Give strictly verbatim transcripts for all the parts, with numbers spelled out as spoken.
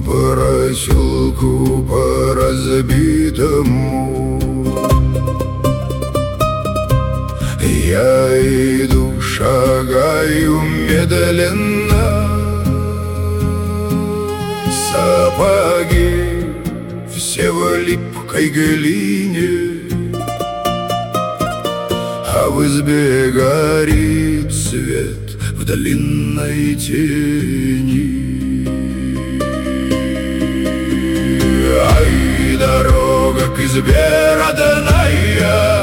проселку по разбитому я иду, шагаю медленно. Сапоги все в липкой глине, а в избе горит свет в длинной тени. Ай, дорога к избе родная,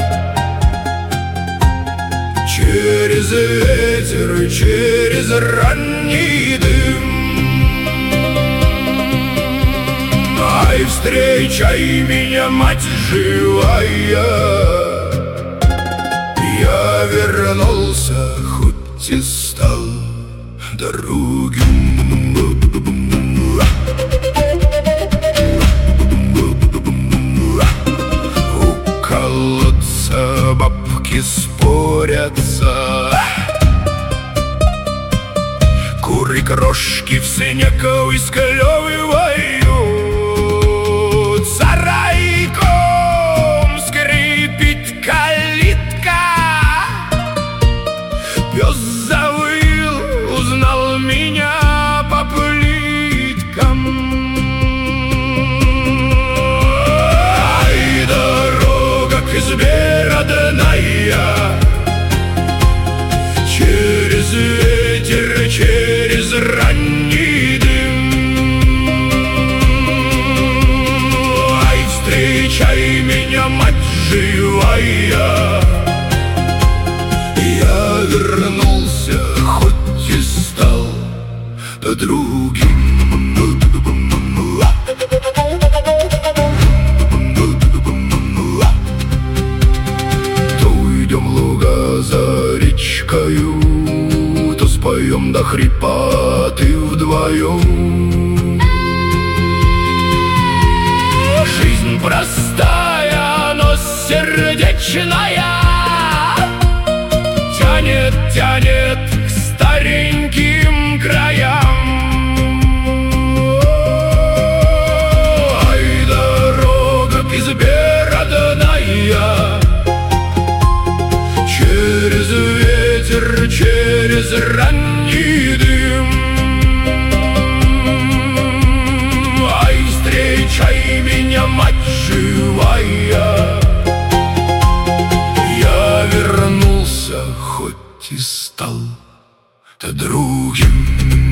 через ветер, через ранний дым. Ай, встречай меня, мать живая, я вернулся, хоть и стал другим. У колодца бабки спорятся, куры крошки в снег высклевывают. Сарайком скрипит калитка, пес завыл, узнал меня по плиткам. Ай, дорога к избе родная, через ветер, через ранний дым. Ай, встречай меня, мать живая, я вернулся, хоть и стал другим. То уйдем луга за речкою, то споем до хрипоты вдвоем. Жизнь простая, но сердечная, тянет, тянет к стареньким краям. Ай, дорога к избе родная, через ветер, через ранний дым. Ай, встречай меня, мать живая, я вернулся, хоть и стал другим.